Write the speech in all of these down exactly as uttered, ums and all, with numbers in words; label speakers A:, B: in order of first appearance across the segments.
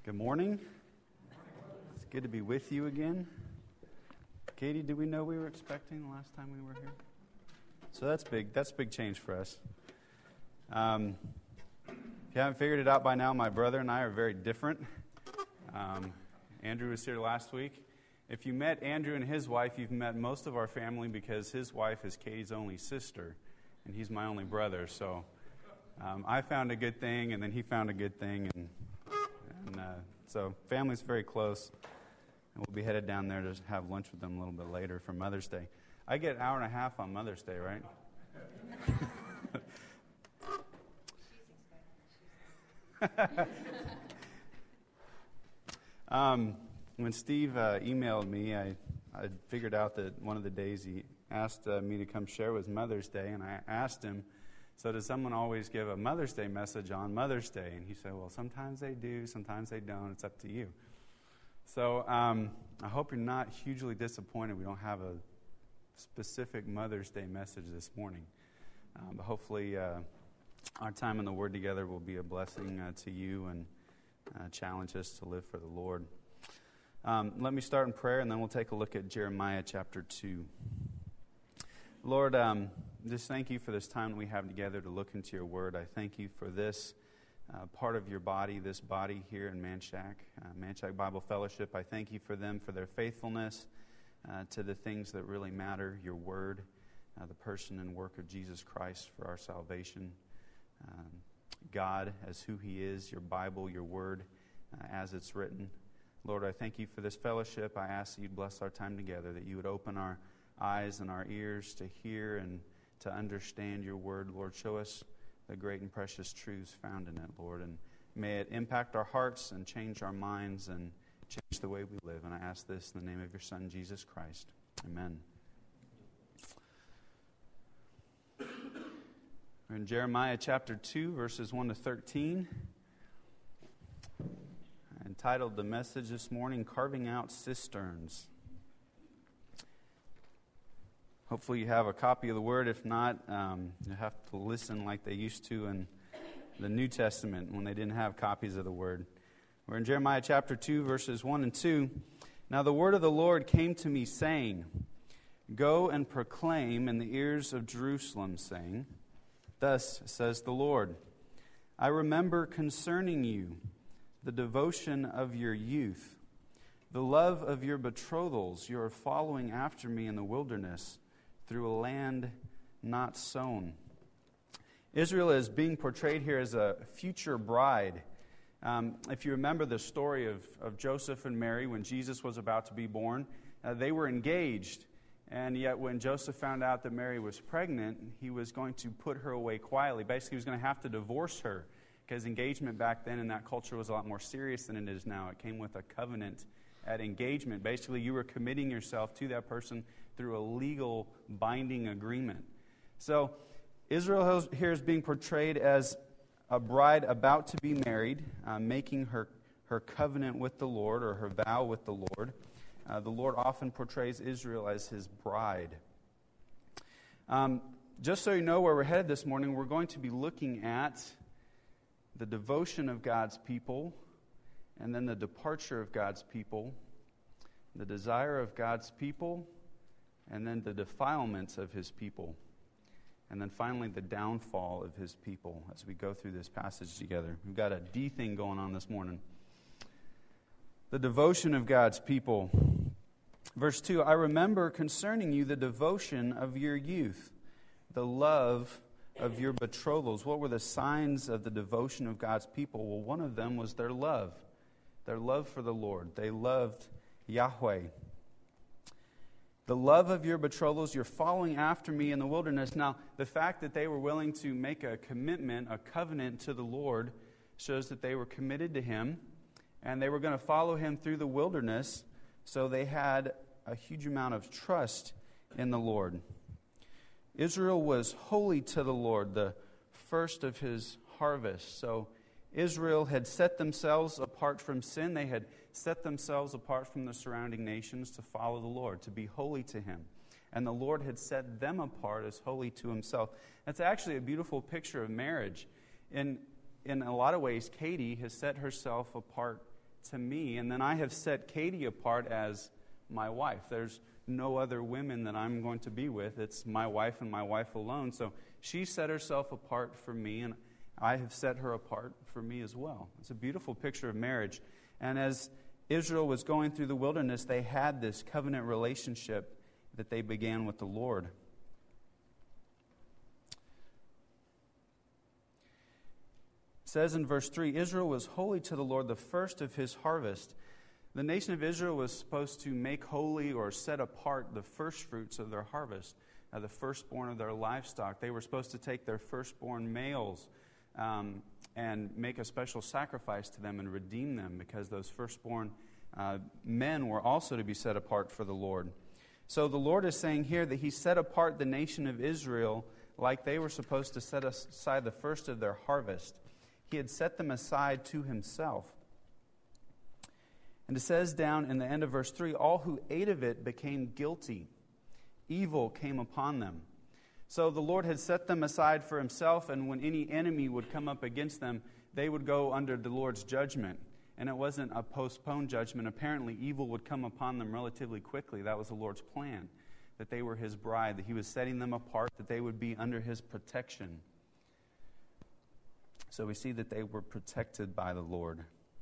A: Good morning. It's good to be with you again. Katie, did we know we were expecting the last time we were here? So that's big. That's big change for us. Um, if you haven't figured it out by now, my brother and I are very different. Um, Andrew was here last week. If you met Andrew and his wife, you've met most of our family because his wife is Katie's only sister, and he's my only brother. So um, I found a good thing, and then he found a good thing, and and uh, so family's very close. And we'll be headed down there to have lunch with them a little bit later for Mother's Day. I get an hour and a half on Mother's Day, right? um, when Steve uh, emailed me, I, I figured out that one of the days he asked uh, me to come share was Mother's Day, and I asked him, so does someone always give a Mother's Day message on Mother's Day? And he said, well, sometimes they do, sometimes they don't. It's up to you. So um, I hope you're not hugely disappointed we don't have a specific Mother's Day message this morning. Um, but hopefully uh, our time in the Word together will be a blessing uh, to you and uh, challenge us to live for the Lord. Um, let me start in prayer, and then we'll take a look at Jeremiah chapter two. Lord, um, just thank you for this time that we have together to look into your Word. I thank you for this uh, part of your body, this body here in Manchac, uh, Manchac Bible Fellowship. I thank you for them, for their faithfulness uh, to the things that really matter, your Word, uh, the person and work of Jesus Christ for our salvation. Um, God as who He is, your Bible, your Word uh, as it's written. Lord, I thank you for this fellowship. I ask that you'd bless our time together, that you would open our eyes and our ears to hear and to understand your word. Lord, show us the great and precious truths found in it, Lord, and may it impact our hearts and change our minds and change the way we live. And I ask this in the name of your Son, Jesus Christ. Amen. We're in Jeremiah chapter two, verses one to thirteen. I entitled the message this morning, Carving Out Cisterns. Hopefully you have a copy of the Word. If not, um, you have to listen like they used to in the New Testament when they didn't have copies of the Word. We're in Jeremiah chapter two, verses one and two. Now the word of the Lord came to me, saying, Go and proclaim in the ears of Jerusalem, saying, Thus says the Lord, I remember concerning you the devotion of your youth, the love of your betrothals. You are following after me in the wilderness, through a land not sown. Israel is being portrayed here as a future bride. Um, if you remember the story of, of Joseph and Mary when Jesus was about to be born, uh, they were engaged. And yet when Joseph found out that Mary was pregnant, he was going to put her away quietly. Basically, he was going to have to divorce her because engagement back then in that culture was a lot more serious than it is now. It came with a covenant at engagement. Basically, you were committing yourself to that person through a legal binding agreement. So Israel here is being portrayed as a bride about to be married, uh, making her, her covenant with the Lord, or her vow with the Lord. Uh, the Lord often portrays Israel as his bride. Um, just so you know where we're headed this morning, we're going to be looking at the devotion of God's people, and then the departure of God's people, the desire of God's people, and then the defilements of his people, and then finally the downfall of his people as we go through this passage together. We've got a D thing going on this morning. The devotion of God's people. Verse two, I remember concerning you the devotion of your youth, the love of your betrothals. What were the signs of the devotion of God's people? Well, one of them was their love. Their love for the Lord. They loved Yahweh. The love of your betrothals, you're following after me in the wilderness. Now, the fact that they were willing to make a commitment, a covenant to the Lord, shows that they were committed to him, and they were going to follow him through the wilderness, so they had a huge amount of trust in the Lord. Israel was holy to the Lord, the first of his harvest. So Israel had set themselves apart from sin. They had set themselves apart from the surrounding nations to follow the Lord, to be holy to him. And the Lord had set them apart as holy to himself. That's actually a beautiful picture of marriage. In, in a lot of ways, Katie has set herself apart to me, and then I have set Katie apart as my wife. There's no other women that I'm going to be with. It's my wife and my wife alone. So she set herself apart for me, and I have set her apart for me as well. It's a beautiful picture of marriage. And as Israel was going through the wilderness, they had this covenant relationship that they began with the Lord. It says in verse three, Israel was holy to the Lord, the first of his harvest. The nation of Israel was supposed to make holy or set apart the first fruits of their harvest, uh, the firstborn of their livestock. They were supposed to take their firstborn males um, and make a special sacrifice to them and redeem them, because those firstborn uh, men were also to be set apart for the Lord. So the Lord is saying here that he set apart the nation of Israel like they were supposed to set aside the first of their harvest. He had set them aside to himself. And it says down in the end of verse three, all who ate of it became guilty. Evil came upon them. So the Lord had set them aside for himself, and when any enemy would come up against them, they would go under the Lord's judgment. And it wasn't a postponed judgment. Apparently, evil would come upon them relatively quickly. That was the Lord's plan, that they were his bride, that he was setting them apart, that they would be under his protection. So we see that they were protected by the Lord.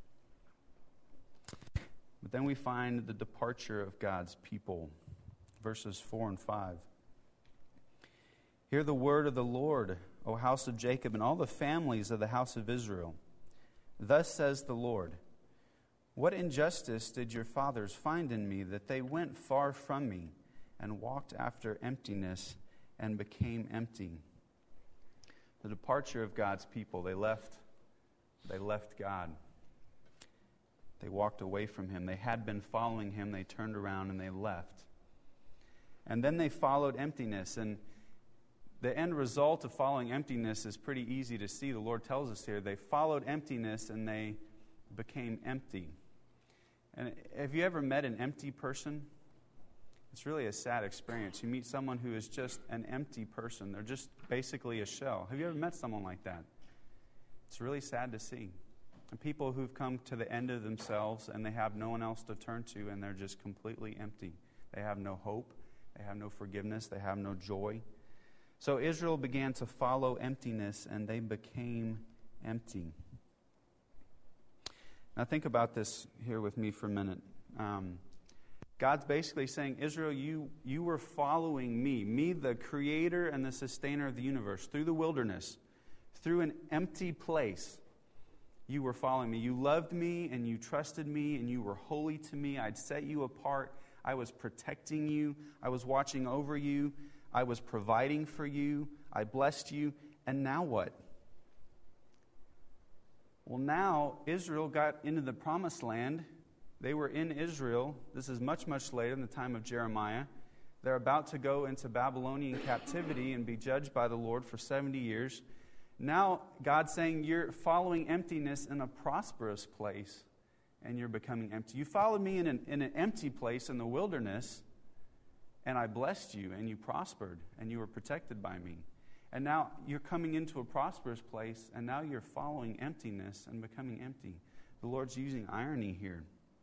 A: But then we find the departure of God's people, verses four and five. Hear the word of the Lord, O house of Jacob, and all the families of the house of Israel. Thus says the Lord, what injustice did your fathers find in me, that they went far from me and walked after emptiness and became empty? The departure of God's people, they left, they left God. They walked away from him. They had been following him. They turned around and they left. And then they followed emptiness. And the end result of following emptiness is pretty easy to see. The Lord tells us here, they followed emptiness and they became empty. And have you ever met an empty person? It's really a sad experience. You meet someone who is just an empty person. They're just basically a shell. Have you ever met someone like that? It's really sad to see. And people who've come to the end of themselves and they have no one else to turn to, and they're just completely empty. They have no hope. They have no forgiveness. They have no joy. So Israel began to follow emptiness, and they became empty. Now think about this here with me for a minute. Um, God's basically saying, Israel, you, you were following me, me, the creator and the sustainer of the universe, through the wilderness, through an empty place. You were following me. You loved me and you trusted me and you were holy to me. I'd set you apart. I was protecting you. I was watching over you. I was providing for you. I blessed you. And now what? Well, now Israel got into the promised land. They were in Israel. This is much, much later in the time of Jeremiah. They're about to go into Babylonian captivity and be judged by the Lord for seventy years. Now God's saying you're following emptiness in a prosperous place, and you're becoming empty. You followed me in an, in an empty place in the wilderness, and I blessed you, and you prospered, and you were protected by me. And now you're coming into a prosperous place, and now you're following emptiness and becoming empty. The Lord's using irony here.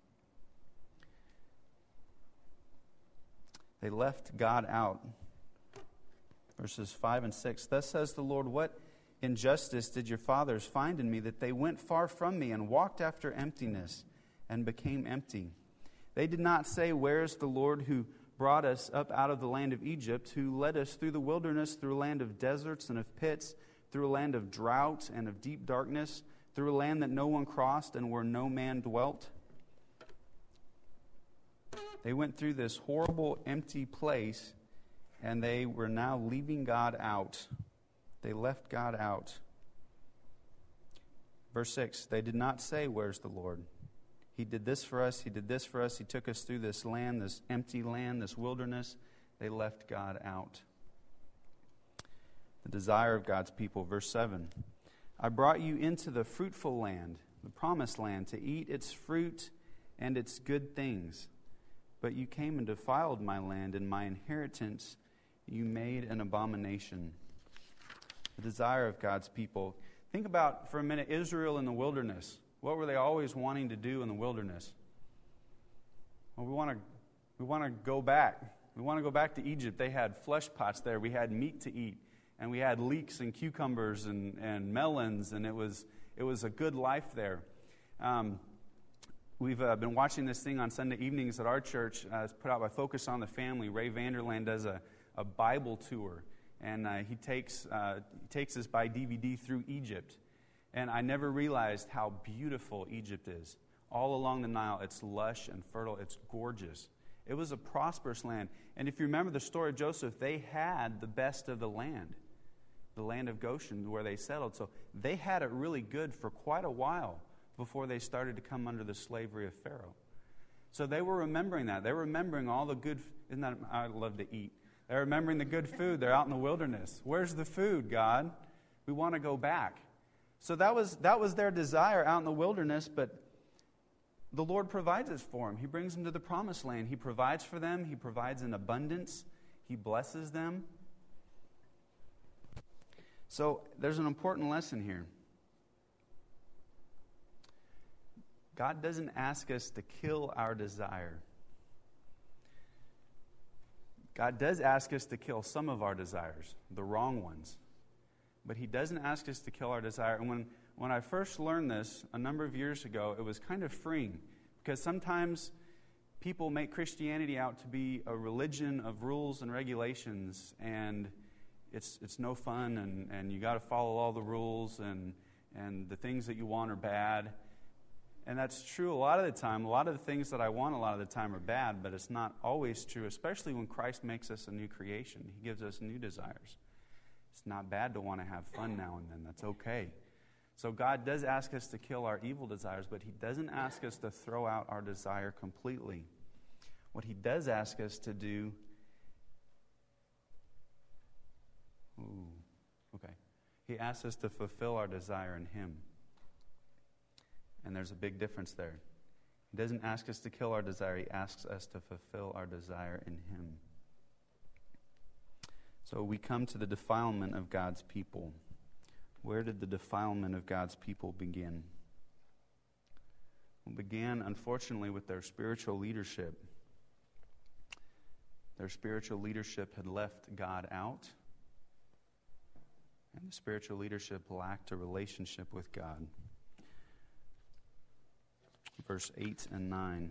A: They left God out. Verses five and six. Thus says the Lord, what injustice did your fathers find in me, that they went far from me and walked after emptiness and became empty? They did not say, where is the Lord who brought us up out of the land of Egypt, who led us through the wilderness, through a land of deserts and of pits, through a land of drought and of deep darkness, through a land that no one crossed and where no man dwelt? They went through this horrible, empty place, and they were now leaving God out. They left God out. Verse six, they did not say, where's the Lord? He did this for us, he did this for us, he took us through this land, this empty land, this wilderness. They left God out. The desire of God's people, verse seven. I brought you into the fruitful land, the promised land, to eat its fruit and its good things. But you came and defiled my land, and my inheritance you made an abomination. The desire of God's people. Think about, for a minute, Israel in the wilderness. What were they always wanting to do in the wilderness? Well, we want to we want to go back. We want to go back to Egypt. They had flesh pots there. We had meat to eat. And we had leeks and cucumbers and, and melons, and it was it was a good life there. Um, we've uh, been watching this thing on Sunday evenings at our church. Uh, it's put out by Focus on the Family. Ray Vanderland does a, a Bible tour, and uh, he takes uh, he takes us by D V D through Egypt. And I never realized how beautiful Egypt is. All along the Nile, it's lush and fertile. It's gorgeous. It was a prosperous land. And if you remember the story of Joseph, they had the best of the land, the land of Goshen where they settled. So they had it really good for quite a while before they started to come under the slavery of Pharaoh. So they were remembering that. They were remembering all the good, isn't that, I love to eat. They're remembering the good food. They're out in the wilderness. Where's the food, God? We want to go back. So that was that was their desire out in the wilderness, but the Lord provides it for them. He brings them to the promised land. He provides for them. He provides in abundance. He blesses them. So there's an important lesson here. God doesn't ask us to kill our desire. God does ask us to kill some of our desires, the wrong ones. But He doesn't ask us to kill our desire. And when, when I first learned this a number of years ago, it was kind of freeing. Because sometimes people make Christianity out to be a religion of rules and regulations. And it's it's no fun. And, and you got to follow all the rules. And, and the things that you want are bad. And that's true a lot of the time. A lot of the things that I want a lot of the time are bad. But it's not always true. Especially when Christ makes us a new creation. He gives us new desires. It's not bad to want to have fun now and then. That's okay. So God does ask us to kill our evil desires, but He doesn't ask us to throw out our desire completely. What He does ask us to do... Ooh, okay. He asks us to fulfill our desire in Him. And there's a big difference there. He doesn't ask us to kill our desire. He asks us to fulfill our desire in Him. So we come to the defilement of God's people. Where did the defilement of God's people begin? It began, unfortunately, with their spiritual leadership. Their spiritual leadership had left God out, and the spiritual leadership lacked a relationship with God. Verse eight and nine,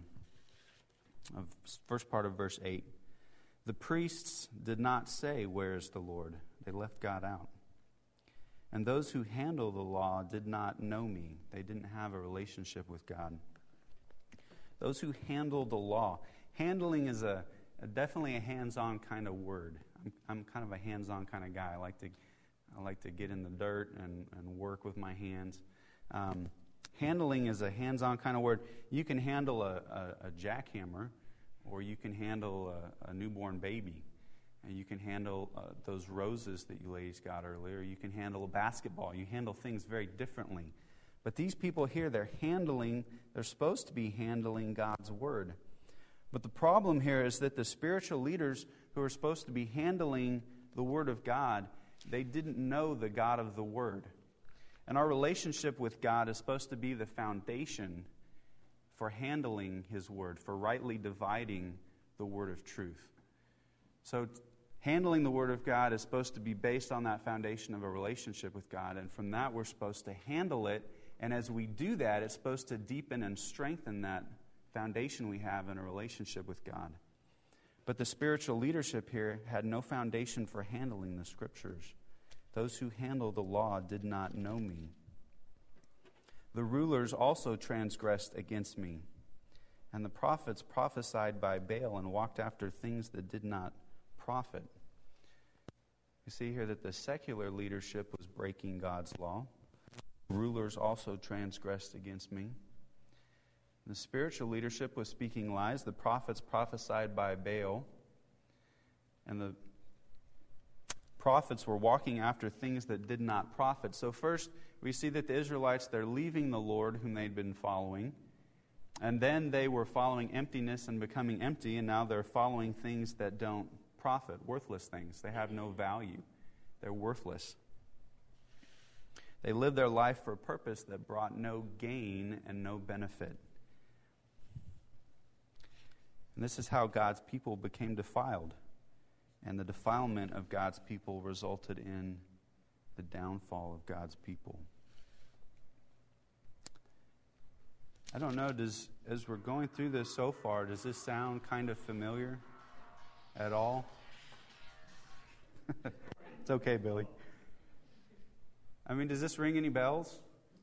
A: of first part of verse eight. The priests did not say, "Where is the Lord?" They left God out. And those who handle the law did not know me. They didn't have a relationship with God. Those who handle the law. Handling is a, a definitely a hands-on kind of word. I'm, I'm kind of a hands-on kind of guy. I like to I like to get in the dirt and, and work with my hands. Um, handling is a hands-on kind of word. You can handle a, a, a jackhammer, or you can handle a, a newborn baby. And you can handle uh, those roses that you ladies got earlier. You can handle a basketball. You handle things very differently. But these people here, they're handling, they're supposed to be handling God's word. But the problem here is that the spiritual leaders who are supposed to be handling the word of God, they didn't know the God of the word. And our relationship with God is supposed to be the foundation for handling His word, for rightly dividing the word of truth. So handling the word of God is supposed to be based on that foundation of a relationship with God. And from that, we're supposed to handle it. And as we do that, it's supposed to deepen and strengthen that foundation we have in a relationship with God. But the spiritual leadership here had no foundation for handling the Scriptures. Those who handle the law did not know me. The rulers also transgressed against me, and the prophets prophesied by Baal and walked after things that did not profit. You see here that the secular leadership was breaking God's law. Rulers also transgressed against me. The spiritual leadership was speaking lies. The prophets prophesied by Baal, and the prophets were walking after things that did not profit. So first, we see that the Israelites, they're leaving the Lord whom they'd been following. And then they were following emptiness and becoming empty, and now they're following things that don't profit, worthless things. They have no value. They're worthless. They lived their life for a purpose that brought no gain and no benefit. And this is how God's people became defiled. And the defilement of God's people resulted in the downfall of God's people. I don't know, does as we're going through this so far, does this sound kind of familiar at all? It's okay, Billy. I mean, does this ring any bells?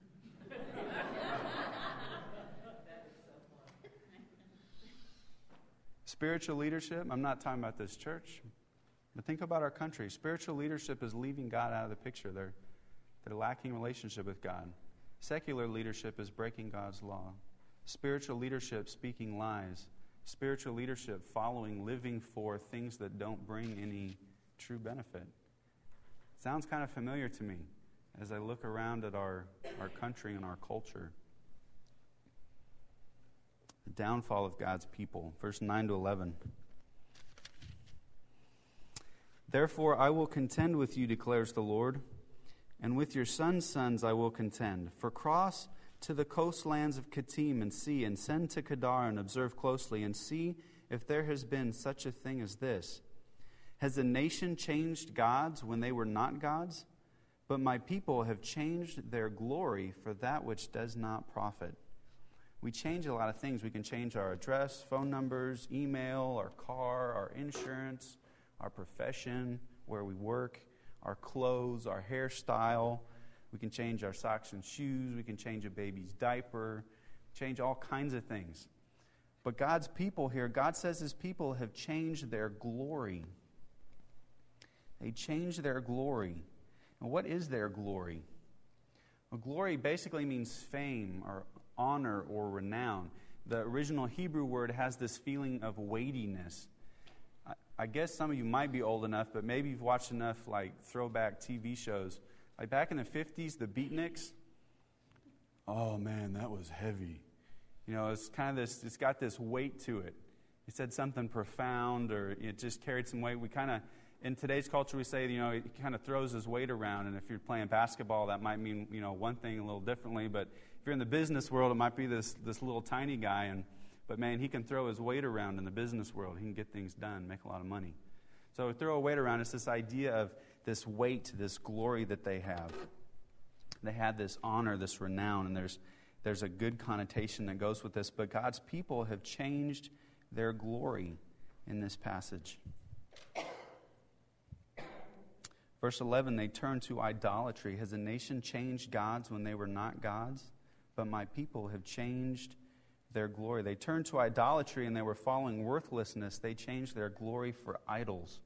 A: Spiritual leadership, I'm not talking about this church, but think about our country. Spiritual leadership is leaving God out of the picture. They're, they're lacking relationship with God. Secular leadership is breaking God's law. Spiritual leadership speaking lies. Spiritual leadership following, living for things that don't bring any true benefit. Sounds kind of familiar to me as I look around at our, our country and our culture. The downfall of God's people. Verse nine to eleven. Therefore I will contend with you, declares the Lord, and with your sons' sons I will contend. For cross to the coastlands of Kittim and see, and send to Kedar and observe closely, and see if there has been such a thing as this. Has a nation changed gods when they were not gods? But my people have changed their glory for that which does not profit. We change a lot of things. We can change our address, phone numbers, email, our car, our insurance, our profession, where we work, our clothes, our hairstyle. We can change our socks and shoes. We can change a baby's diaper. Change all kinds of things. But God's people here, God says His people have changed their glory. They changed their glory. And what is their glory? Well, glory basically means fame or honor or renown. The original Hebrew word has this feeling of weightiness. I, I guess some of you might be old enough, but maybe you've watched enough like throwback T V shows. Like back in the fifties, the Beatniks. Oh man, that was heavy. You know, it's kind of this, it's got this weight to it. He said something profound or it just carried some weight. We kind of, in today's culture, we say, you know, he kind of throws his weight around. And if you're playing basketball, that might mean, you know, one thing a little differently. But if you're in the business world, it might be this this little tiny guy. And but, man, he can throw his weight around in the business world. He can get things done, make a lot of money. So throw a weight around. It's this idea of this weight, this glory that they have. They had this honor, this renown, and there's there's a good connotation that goes with this. But God's people have changed their glory in this passage. Verse eleven, they turn to idolatry. Has a nation changed gods when they were not gods? But my people have changed their glory. They turned to idolatry and they were following worthlessness. They changed their glory for idols.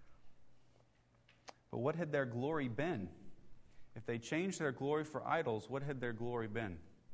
A: But what had their glory been? If they changed their glory for idols, what had their glory been?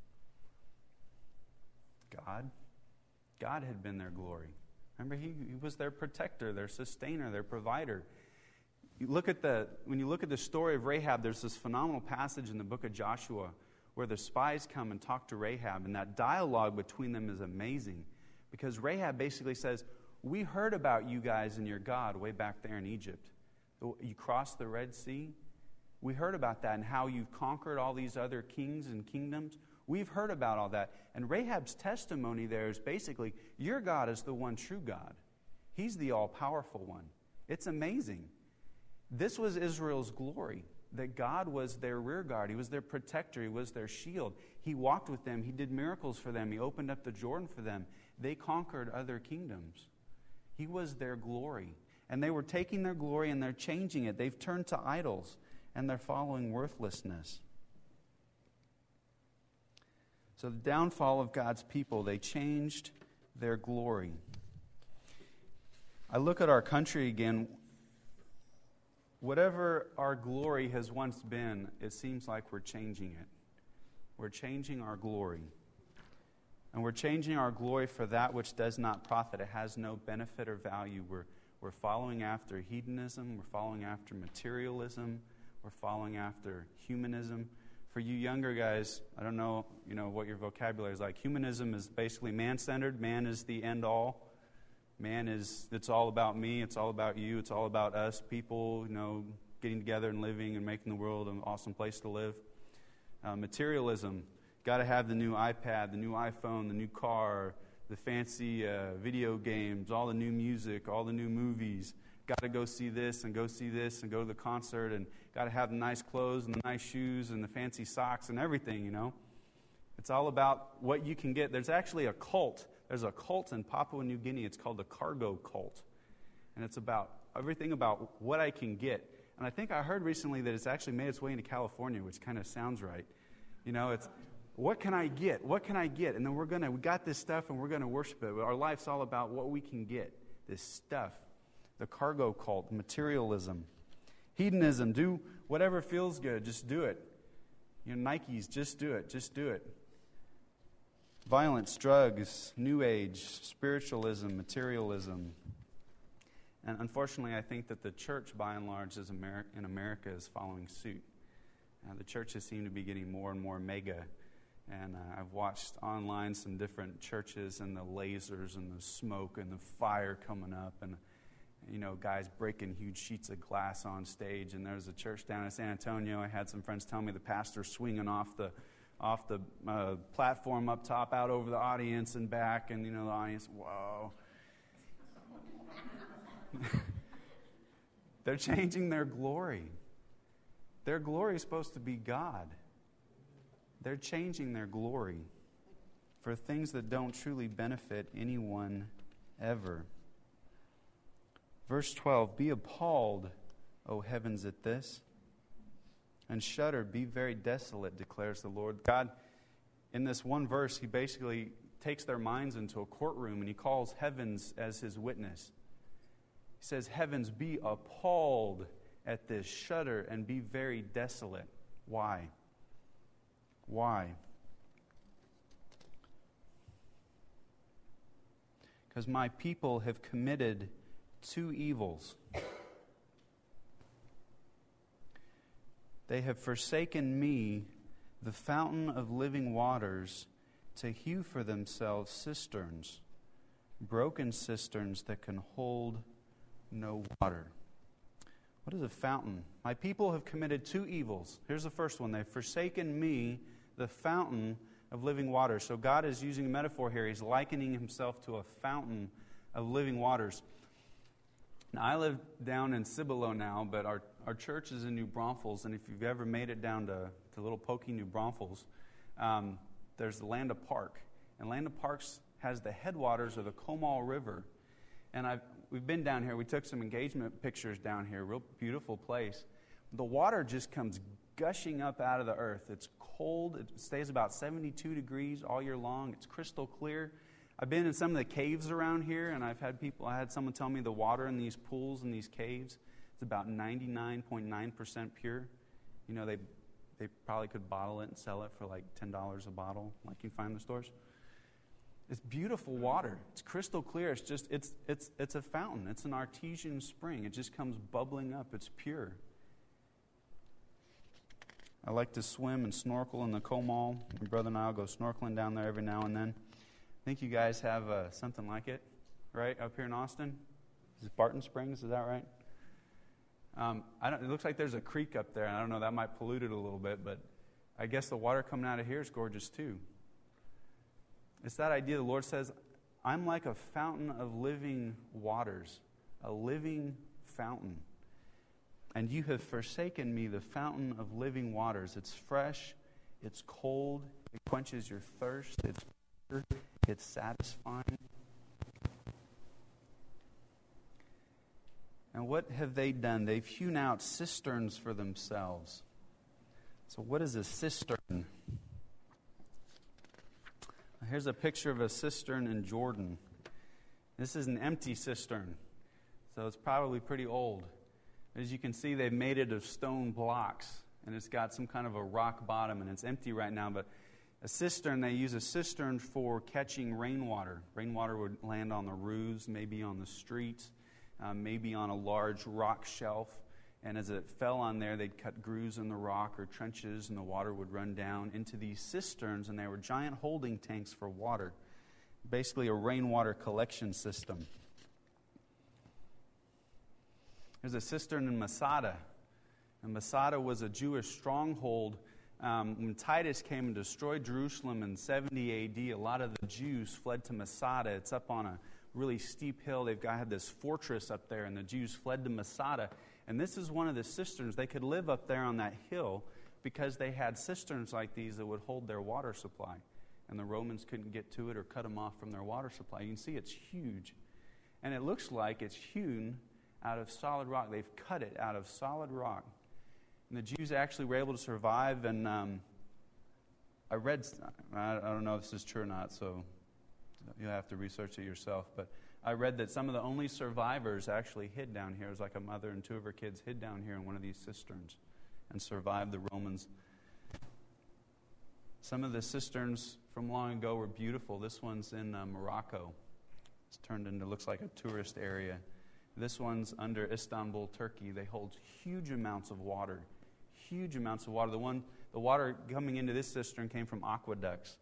A: God. God had been their glory. Remember, he, he was their protector, their sustainer, their provider. You look at the when you look at the story of Rahab, there's this phenomenal passage in the book of Joshua where the spies come and talk to Rahab, and that dialogue between them is amazing because Rahab basically says, "We heard about you guys and your God way back there in Egypt. You crossed the Red Sea. We heard about that and how you've conquered all these other kings and kingdoms. We've heard about all that." And Rahab's testimony there is basically, your God is the one true God. He's the all-powerful one. It's amazing. This was Israel's glory, that God was their rear guard. He was their protector. He was their shield. He walked with them. He did miracles for them. He opened up the Jordan for them. They conquered other kingdoms. He was their glory. And they were taking their glory and they're changing it. They've turned to idols and they're following worthlessness. So the downfall of God's people, they changed their glory. I look at our country again. Whatever our glory has once been, it seems like we're changing it. We're changing our glory. And we're changing our glory for that which does not profit. It has no benefit or value. We're, we're following after hedonism. We're following after materialism. We're following after humanism. For you younger guys, I don't know, you know what your vocabulary is like. Humanism is basically man-centered. Man is the end-all. Man is, it's all about me, it's all about you, it's all about us people, you know, getting together and living and making the world an awesome place to live. Uh, materialism. Got to have the new iPad, the new iPhone, the new car, the fancy uh, video games, all the new music, all the new movies. Got to go see this and go see this and go to the concert, and got to have the nice clothes and the nice shoes and the fancy socks and everything, you know. It's all about what you can get. There's actually a cult. There's a cult in Papua New Guinea. It's called the cargo cult. And it's about everything about what I can get. And I think I heard recently that it's actually made its way into California, which kind of sounds right. You know, it's, what can I get? What can I get? And then we're going to, we got this stuff and we're going to worship it. Our life's all about what we can get, this stuff. The cargo cult, materialism. Hedonism, do whatever feels good, just do it. You know, Nikes, just do it, just do it. Violence, drugs, New Age, spiritualism, materialism. And unfortunately, I think that the church, by and large, is Ameri- in America is following suit. Uh, the churches seem to be getting more and more mega. And uh, I've watched online some different churches and the lasers and the smoke and the fire coming up and, you know, guys breaking huge sheets of glass on stage. And there's a church down in San Antonio. I had some friends tell me the pastor swinging off the off the uh, platform up top out over the audience and back. And, you know, the audience, whoa. They're changing their glory. Their glory is supposed to be God. They're changing their glory for things that don't truly benefit anyone ever. Verse twelve, be appalled, O heavens, at this, and shudder, be very desolate, declares the Lord. God, in this one verse, he basically takes their minds into a courtroom and he calls heavens as his witness. He says, heavens, be appalled at this, shudder, and be very desolate. Why? Why? Because my people have committed two evils. They have forsaken me, the fountain of living waters, to hew for themselves cisterns, broken cisterns that can hold no water. What is a fountain? My people have committed two evils. Here's the first one. They've forsaken me, the fountain of living waters. So God is using a metaphor here. He's likening himself to a fountain of living waters. Now, I live down in Cibolo now, but our, our church is in New Braunfels, and if you've ever made it down to, to little pokey New Braunfels, um, there's the Land of Park. And Land of Parks has the headwaters of the Comal River. And I've, we've been down here. We took some engagement pictures down here. Real beautiful place. The water just comes gushing up out of the earth. It's cold. It stays about seventy-two degrees all year long. It's crystal clear. I've been in some of the caves around here, and I've had people, I had someone tell me the water in these pools and these caves, it's about ninety-nine point nine percent pure. You know, they they probably could bottle it and sell it for like ten dollars a bottle, like you find in the stores. It's beautiful water. It's crystal clear. It's just, it's it's it's a fountain. It's an artesian spring. It just comes bubbling up. It's pure. I like to swim and snorkel in the Comal. My brother and I will go snorkeling down there every now and then. I think you guys have uh, something like it, right, up here in Austin? Is it Barton Springs? Is that right? Um, I don't, it looks like there's a creek up there, and I don't know, that might pollute it a little bit, but I guess the water coming out of here is gorgeous too. It's that idea the Lord says, I'm like a fountain of living waters, a living fountain. And you have forsaken me, the fountain of living waters. It's fresh, it's cold, it quenches your thirst, it's pure, it's satisfying. And what have they done? They've hewn out cisterns for themselves. So what is a cistern? Here's a picture of a cistern in Jordan. This is an empty cistern, so it's probably pretty old. As you can see, they've made it of stone blocks, and it's got some kind of a rock bottom, and it's empty right now. But a cistern, they use a cistern for catching rainwater. Rainwater would land on the roofs, maybe on the streets, uh, maybe on a large rock shelf. And as it fell on there, they'd cut grooves in the rock or trenches, and the water would run down into these cisterns, and they were giant holding tanks for water. Basically a rainwater collection system. There's a cistern in Masada. And Masada was a Jewish stronghold Um, when Titus came and destroyed Jerusalem in seventy A D, a lot of the Jews fled to Masada. It's up on a really steep hill. They've got had this fortress up there, and the Jews fled to Masada. And this is one of the cisterns. They could live up there on that hill because they had cisterns like these that would hold their water supply. And the Romans couldn't get to it or cut them off from their water supply. You can see it's huge. And it looks like it's hewn out of solid rock. They've cut it out of solid rock. And the Jews actually were able to survive, and um, I read, I don't know if this is true or not, so you'll have to research it yourself, but I read that some of the only survivors actually hid down here. It was like a mother and two of her kids hid down here in one of these cisterns and survived the Romans. Some of the cisterns from long ago were beautiful. This one's in uh, Morocco. It's turned into, looks like a tourist area. This one's under Istanbul, Turkey. They hold huge amounts of water. Huge amounts of water. The one, the water coming into this cistern came from aqueducts.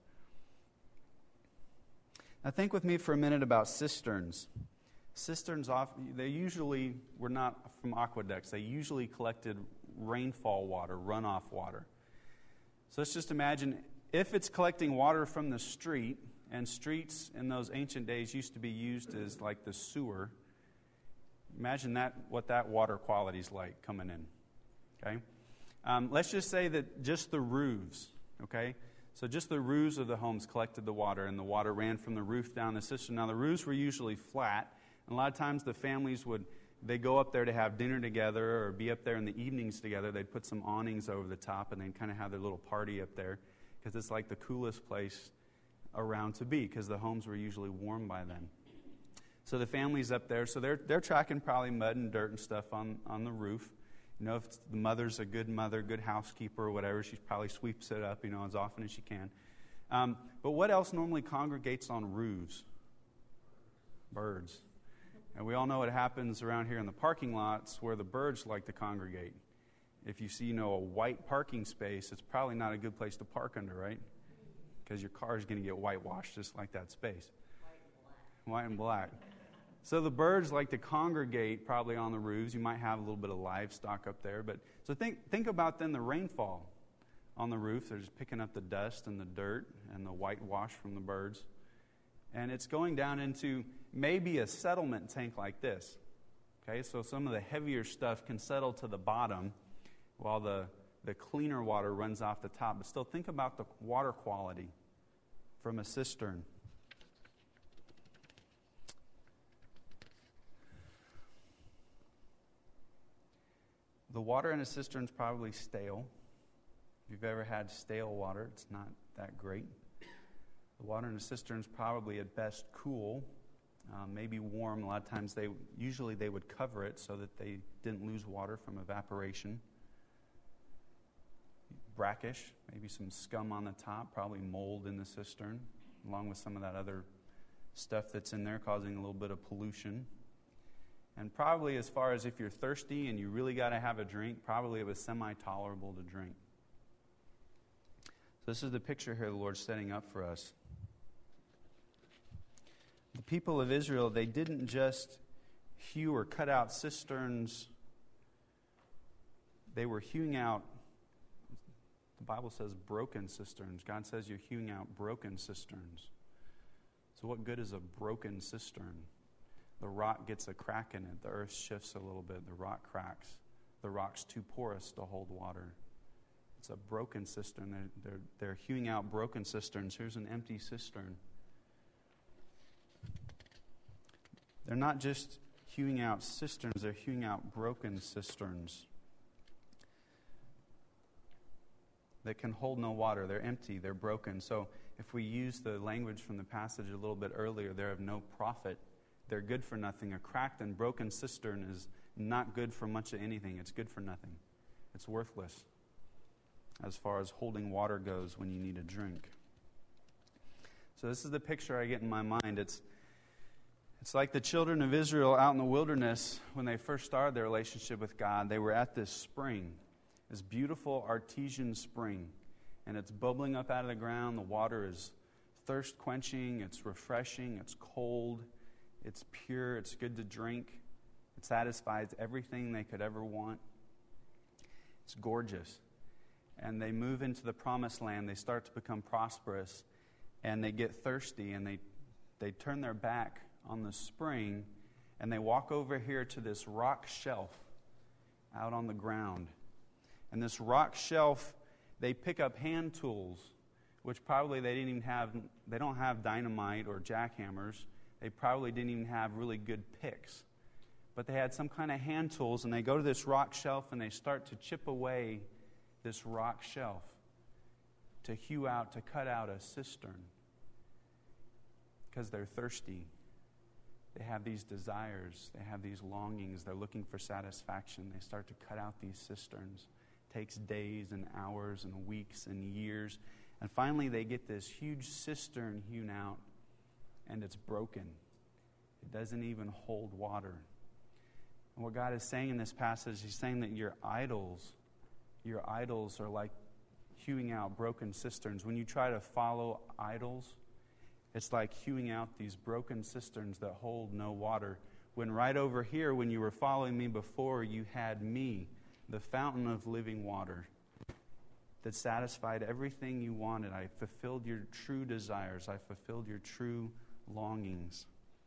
A: Now think with me for a minute about cisterns. Cisterns, off, they usually were not from aqueducts. They usually collected rainfall water, runoff water. So let's just imagine if it's collecting water from the street, and streets in those ancient days used to be used as like the sewer. Imagine that, what that water quality is like coming in. Okay? Um, let's just say that just the roofs, okay? So just the roofs of the homes collected the water, and the water ran from the roof down the cistern. Now, the roofs were usually flat, and a lot of times the families would, they go up there to have dinner together or be up there in the evenings together. They'd put some awnings over the top, and they'd kind of have their little party up there because it's like the coolest place around to be because the homes were usually warm by then. So the family's up there, so they're they're tracking probably mud and dirt and stuff on, on the roof. You know, if the mother's a good mother, good housekeeper or whatever, she probably sweeps it up, you know, as often as she can. Um, but what else normally congregates on roofs? Birds. And we all know what happens around here in the parking lots where the birds like to congregate. If you see, you know, a white parking space, it's probably not a good place to park under, right? Because your car is going to get whitewashed just like that space. White and black. So the birds like to congregate probably on the roofs. You might have a little bit of livestock up there. But so think think about then the rainfall on the roof. They're just picking up the dust and the dirt and the whitewash from the birds. And it's going down into maybe a settlement tank like this. Okay, so some of the heavier stuff can settle to the bottom while the, the cleaner water runs off the top. But still think about the water quality from a cistern. The water in a cistern is probably stale. If you've ever had stale water, it's not that great. The water in a cistern is probably at best cool, uh, maybe warm. A lot of times they usually they would cover it so that they didn't lose water from evaporation. Brackish, maybe some scum on the top, probably mold in the cistern, along with some of that other stuff that's in there causing a little bit of pollution. And probably as far as if you're thirsty and you really got to have a drink, probably it was semi-tolerable to drink. So this is the picture here the Lord's setting up for us. The people of Israel, they didn't just hew or cut out cisterns. They were hewing out, the Bible says broken cisterns. God says you're hewing out broken cisterns. So what good is a broken cistern? The rock gets a crack in it. The earth shifts a little bit. The rock cracks. The rock's too porous to hold water. It's a broken cistern. They're, they're, they're hewing out broken cisterns. Here's an empty cistern. They're not just hewing out cisterns. They're hewing out broken cisterns that can hold no water. They're empty. They're broken. So if we use the language from the passage a little bit earlier, they're of no profit. They're good for nothing. A cracked and broken cistern is not good for much of anything. It's good for nothing. It's worthless as far as holding water goes when you need a drink. So this is the picture I get in my mind. It's it's like the children of Israel out in the wilderness when they first started their relationship with God. They were at this spring, this beautiful artesian spring, and it's bubbling up out of the ground. The water is thirst quenching. It's refreshing. It's cold. It's pure, it's good to drink. It satisfies everything they could ever want. It's gorgeous. and they move into the promised land. They start to become prosperous, and they get thirsty, and they, they turn their back on the spring, and they walk over here to this rock shelf out on the ground. And this rock shelf, they pick up hand tools, which probably they didn't even have. They don't have dynamite or jackhammers. They probably didn't even have really good picks. But they had some kind of hand tools, and they go to this rock shelf, and they start to chip away this rock shelf to hew out, to cut out a cistern. Because they're thirsty. They have these desires. They have these longings. They're looking for satisfaction. They start to cut out these cisterns. It takes days and hours and weeks and years. And finally, they get this huge cistern hewn out, and it's broken. It doesn't even hold water. And what God is saying in this passage, He's saying that your idols, your idols are like hewing out broken cisterns. When you try to follow idols, it's like hewing out these broken cisterns that hold no water. When right over here, when you were following me before, you had me, the fountain of living water, that satisfied everything you wanted. I fulfilled your true desires. I fulfilled your true longings.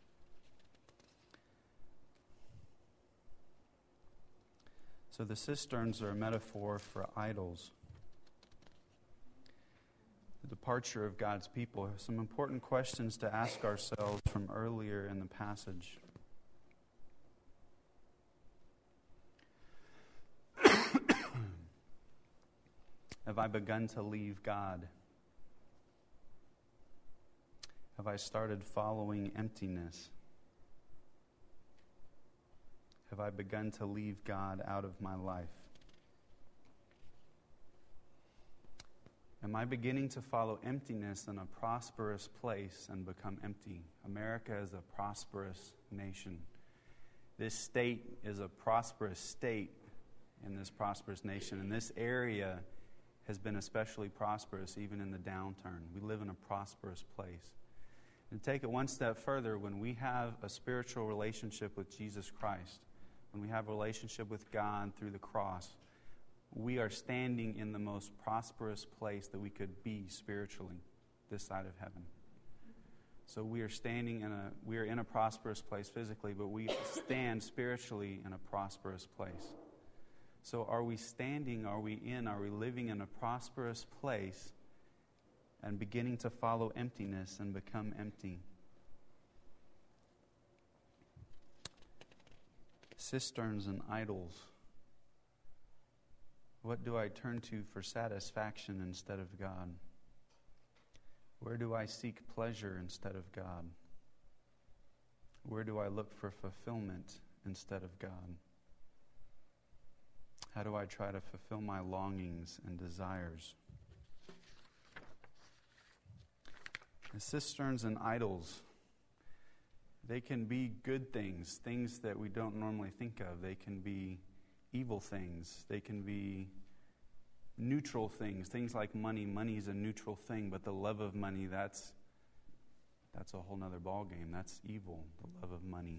A: So the cisterns are a metaphor for idols. The departure of God's people. Some important questions to ask ourselves from earlier in the passage. Have I begun to leave God? Have I started following emptiness? Have I begun to leave God out of my life? Am I beginning to follow emptiness in a prosperous place and become empty? America is a prosperous nation. This state is a prosperous state in this prosperous nation. And this area has been especially prosperous even in the downturn. We live in a prosperous place. And take it one step further, when we have a spiritual relationship with Jesus Christ, when we have a relationship with God through the cross, we are standing in the most prosperous place that we could be spiritually, this side of heaven. So we are standing in a we are in a prosperous place physically, but we stand spiritually in a prosperous place. So are we standing, are we in, are we living in a prosperous place and beginning to follow emptiness and become empty? Cisterns and idols. What do I turn to for satisfaction instead of God? Where do I seek pleasure instead of God? Where do I look for fulfillment instead of God? How do I try to fulfill my longings and desires? The cisterns and idols, they can be good things, things that we don't normally think of. They can be evil things. They can be neutral things, things like money. Money is a neutral thing, but the love of money, that's that's a whole nother ballgame. That's evil, the love of money.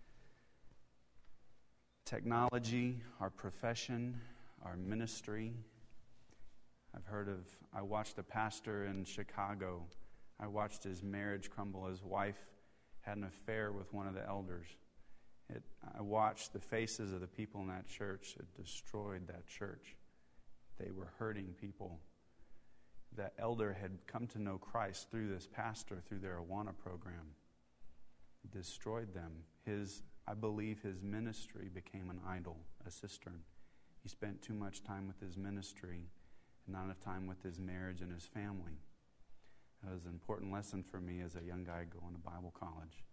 A: Technology, our profession, our ministry. I've heard of, I watched a pastor in Chicago. I watched his marriage crumble. His wife had an affair with one of the elders. It, I watched the faces of the people in that church. It destroyed that church. They were hurting people. That elder had come to know Christ through this pastor, through their Awana program. It destroyed them. His, I believe his ministry became an idol, a cistern. He spent too much time with his ministry and not enough time with his marriage and his family. That was an important lesson for me as a young guy going to Bible college.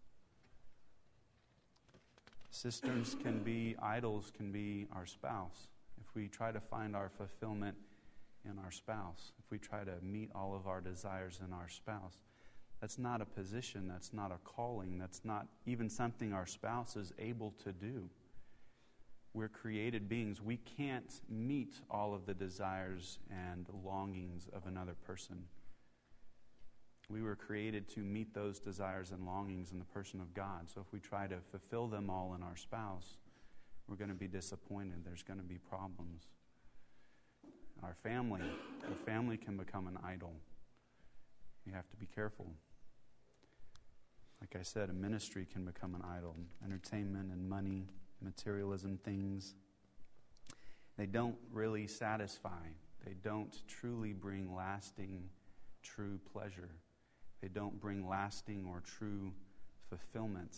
A: Cisterns can be, idols can be our spouse. If we try to find our fulfillment in our spouse, if we try to meet all of our desires in our spouse, that's not a position, that's not a calling, that's not even something our spouse is able to do. We're created beings. We can't meet all of the desires and longings of another person. We were created to meet those desires and longings in the person of God. So if we try to fulfill them all in our spouse, we're going to be disappointed. There's going to be problems. Our family, our family can become an idol. You have to be careful. Like I said, a ministry can become an idol. Entertainment and money, materialism, things. They don't really satisfy. They don't truly bring lasting, true pleasure. They don't bring lasting or true fulfillment.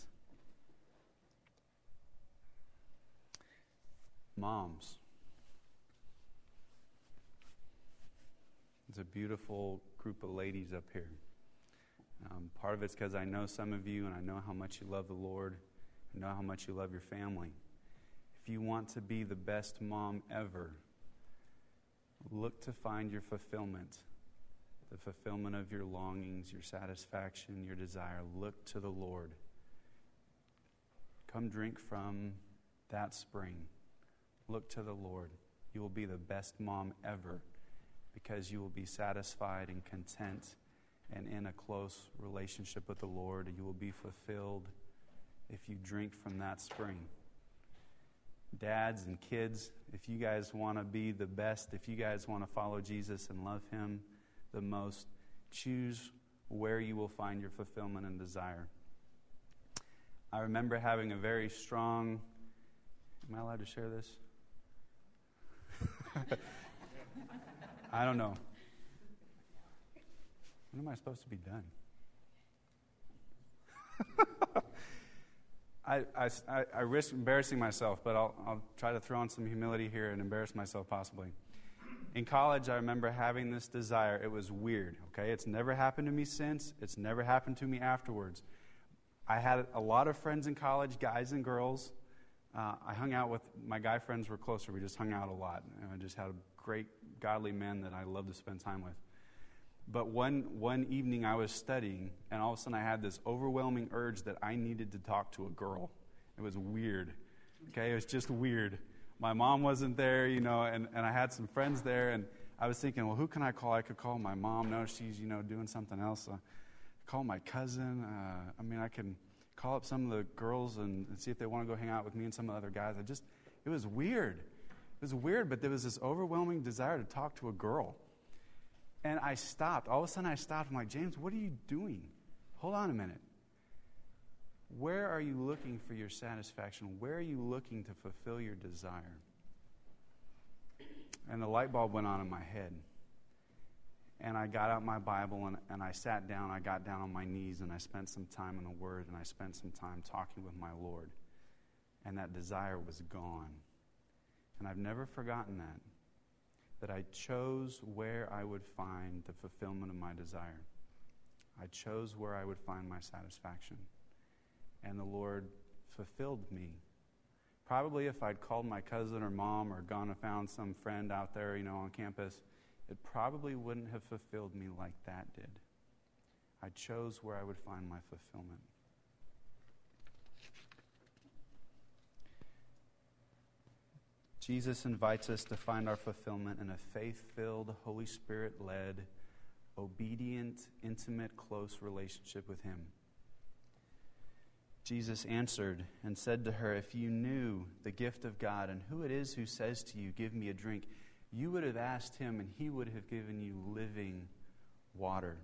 A: Moms. It's a beautiful group of ladies up here. Um, part of it's because I know some of you and I know how much you love the Lord. I know how much you love your family. If you want to be the best mom ever, look to find your fulfillment, the fulfillment of your longings, your satisfaction, your desire. Look to the Lord. Come drink from that spring. Look to the Lord. You will be the best mom ever because you will be satisfied and content and in a close relationship with the Lord. You will be fulfilled if you drink from that spring. Dads and kids, if you guys want to be the best, if you guys want to follow Jesus and love Him the most, choose where you will find your fulfillment and desire. I remember having a very strong... Am I allowed to share this? I don't know. When am I supposed to be done? I, I, I risk embarrassing myself, but I'll, I'll try to throw on some humility here and embarrass myself possibly. In college, I remember having this desire. It was weird, okay? It's never happened to me since. It's never happened to me afterwards. I had a lot of friends in college, guys and girls. Uh, I hung out with, my guy friends were closer. We just hung out a lot. And I just had great, godly men that I love to spend time with. But one one evening I was studying, and all of a sudden I had this overwhelming urge that I needed to talk to a girl. It was weird. Okay, it was just weird. My mom wasn't there, you know, and, and I had some friends there, and I was thinking, well, who can I call? I could call my mom. No, she's, you know, doing something else. Uh, call my cousin. Uh, I mean, I can call up some of the girls and, and see if they want to go hang out with me and some of the other guys. I just, it was weird. It was weird, but there was this overwhelming desire to talk to a girl. And I stopped. All of a sudden I stopped. I'm like, James, what are you doing? Hold on a minute. Where are you looking for your satisfaction? Where are you looking to fulfill your desire? And the light bulb went on in my head. And I got out my Bible and, and I sat down. I got down on my knees and I spent some time in the Word and I spent some time talking with my Lord. And that desire was gone. And I've never forgotten that. That I chose where I would find the fulfillment of my desire. I chose where I would find my satisfaction. And the Lord fulfilled me. Probably if I'd called my cousin or mom or gone and found some friend out there, you know, on campus, it probably wouldn't have fulfilled me like that did. I chose where I would find my fulfillment. Jesus invites us to find our fulfillment in a faith-filled, Holy Spirit-led, obedient, intimate, close relationship with Him. Jesus answered and said to her, if you knew the gift of God and who it is who says to you, give me a drink, you would have asked Him and He would have given you living water.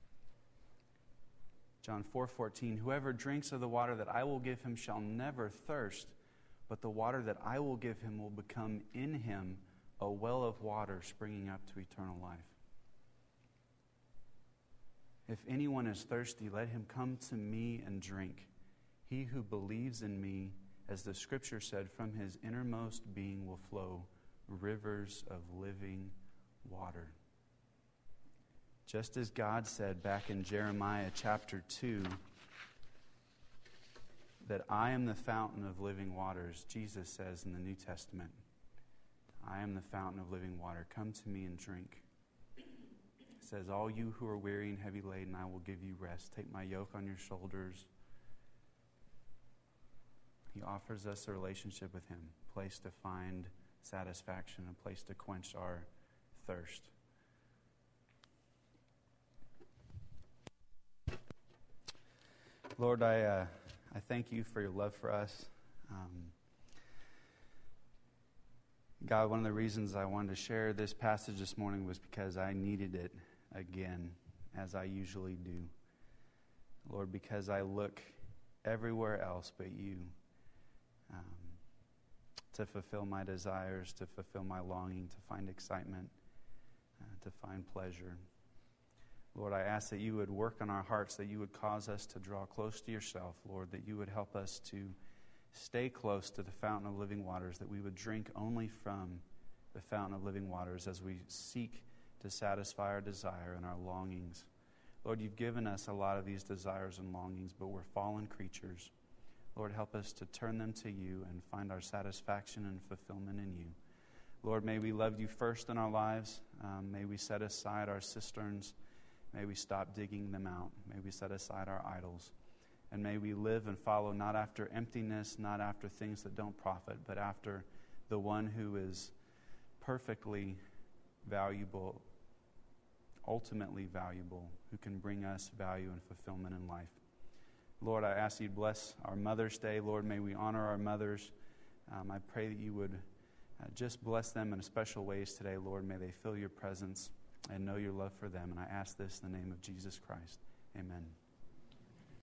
A: John four fourteen, whoever drinks of the water that I will give him shall never thirst, but the water that I will give him will become in him a well of water springing up to eternal life. If anyone is thirsty, let him come to me and drink. He who believes in me, as the Scripture said, from his innermost being will flow rivers of living water. Just as God said back in Jeremiah chapter two, that I am the fountain of living waters, Jesus says in the New Testament, I am the fountain of living water. Come to me and drink. It says, all you who are weary and heavy laden, I will give you rest. Take my yoke on your shoulders. He offers us a relationship with Him, a place to find satisfaction, a place to quench our thirst. Lord, I uh, I thank you for your love for us. Um, God, one of the reasons I wanted to share this passage this morning was because I needed it again, as I usually do. Lord, because I look everywhere else but you um, to fulfill my desires, to fulfill my longing, to find excitement, uh, to find pleasure. Lord, I ask that you would work on our hearts, that you would cause us to draw close to yourself, Lord, that you would help us to stay close to the fountain of living waters, that we would drink only from the fountain of living waters as we seek to satisfy our desire and our longings. Lord, you've given us a lot of these desires and longings, but we're fallen creatures. Lord, help us to turn them to you and find our satisfaction and fulfillment in you. Lord, may we love you first in our lives. Um, may we set aside our cisterns. May we stop digging them out. May we set aside our idols. And may we live and follow not after emptiness, not after things that don't profit, but after the one who is perfectly valuable, ultimately valuable, who can bring us value and fulfillment in life. Lord, I ask you to bless our Mother's Day. Lord, may we honor our mothers. Um, I pray that you would uh, just bless them in special ways today. Lord, may they feel your presence and know your love for them. And I ask this in the name of Jesus Christ. Amen.